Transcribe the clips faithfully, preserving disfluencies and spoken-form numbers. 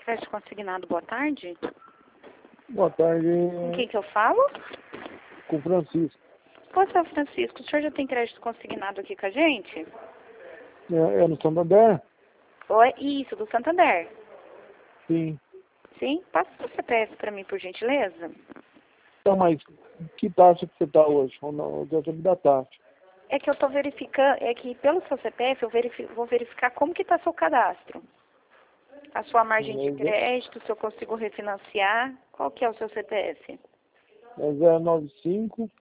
Crédito consignado, boa tarde. Boa tarde. Com quem que eu falo? Com o Francisco. Ô, seu Francisco, o senhor já tem crédito consignado aqui com a gente? É, é no Santander? Oi, isso, do Santander. Sim. Sim? Passa o C P F para mim, por gentileza. Então, mas que taxa que você está hoje? Ou não? Eu quero me dar taxa. É que eu estou verificando, é que pelo seu C P F eu verifi, vou verificar como que está seu cadastro. A sua margem de crédito, se eu consigo refinanciar. Qual que é o seu C P F? É zero nove cinco,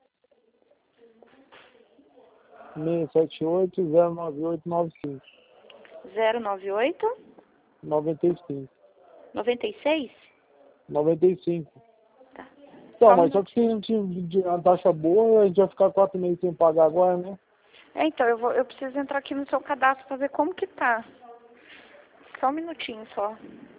seis sete oito, zero nove oito nove cinco. zero nove oito, noventa e cinco. noventa e seis? noventa e cinco. Tá. Então, Só um mas só que se a gente tiver uma taxa boa, a gente vai ficar quatro meses sem pagar agora, né? É, então, eu, vou, eu preciso entrar aqui no seu cadastro para ver como que tá. Só um minutinho, só.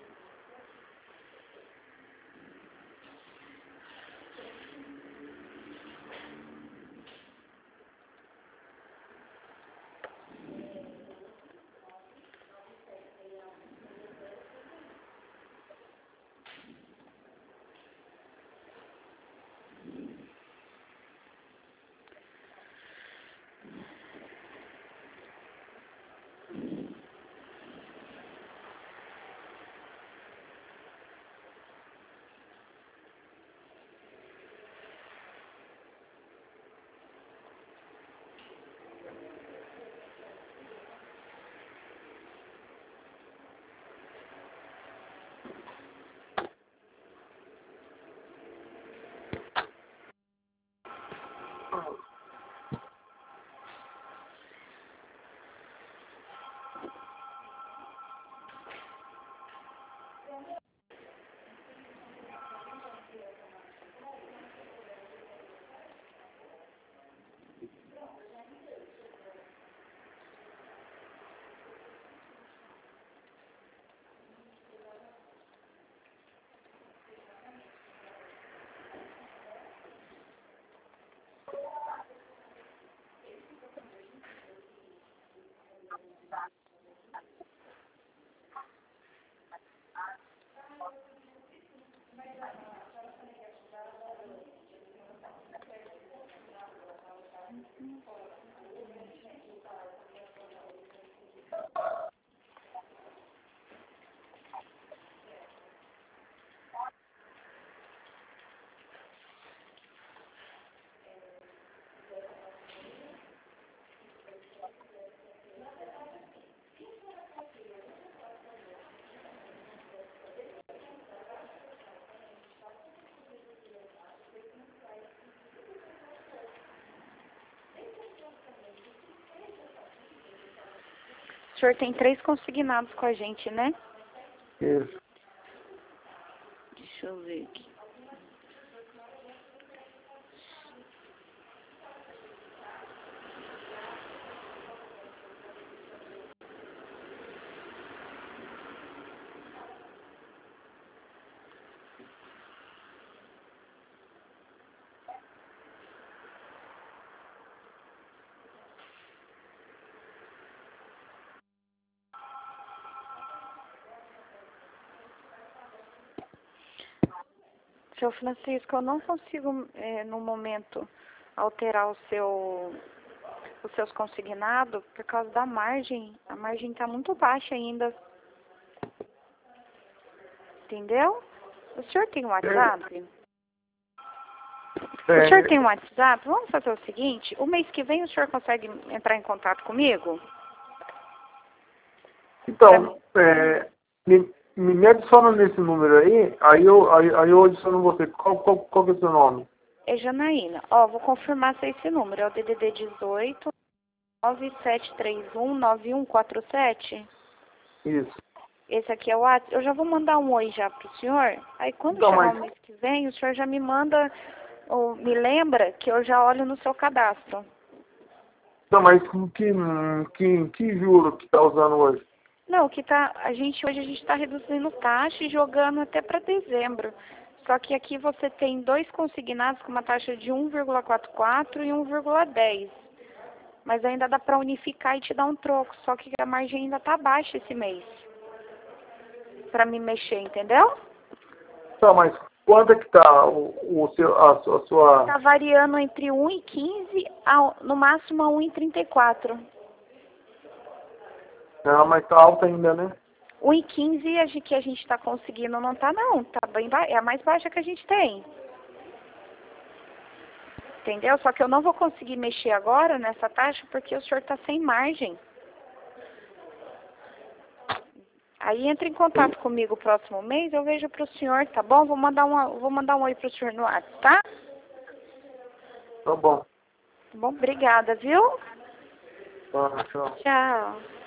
O senhor tem três consignados com a gente, né? Isso. Deixa eu ver aqui. Seu Francisco, eu não consigo, é, no momento, alterar o seu, os seus consignados por causa da margem. A margem está muito baixa ainda. Entendeu? O senhor tem um WhatsApp? É, O senhor tem um WhatsApp? Vamos fazer o seguinte, o mês que vem o senhor consegue entrar em contato comigo? então, é, me, me adiciona nesse número aí, aí eu, aí, aí eu adiciono você. Qual, qual, qual que é o seu nome? É Janaína. Ó, vou confirmar se é esse número. É o D D D dezoito, nove sete três um, nove um quatro sete. Isso. Esse aqui é o WhatsApp. Eu já vou mandar um oi já pro senhor. Aí quando Então, chegar mas, o mês que vem, o senhor já me manda, ou me lembra que eu já olho no seu cadastro. então, mas que, que, que juro que tá usando hoje? Não, que tá, a gente hoje a gente está reduzindo taxa e jogando até para dezembro. Só que aqui você tem dois consignados com uma taxa de um vírgula quarenta e quatro e um vírgula dez. Mas ainda dá para unificar e te dar um troco. Só que a margem ainda tá baixa esse mês. para me mexer, entendeu? Tá, mas quanto é que tá o, o seu, a, a sua... Tá variando entre um e quinze, a, no máximo a um e trinta e quatro. Não, mas tá alta ainda, né? um e quinze a gente, que a gente tá conseguindo não tá não, tá bem ba... é a mais baixa que a gente tem. Entendeu? Só que eu não vou conseguir mexer agora nessa taxa porque o senhor tá sem margem. Aí entra em contato comigo o próximo mês, eu vejo pro senhor, tá bom? Vou mandar uma, vou mandar um oi pro senhor no WhatsApp, tá? Tá bom. Tá bom, obrigada, viu? Tá, tchau. Tchau.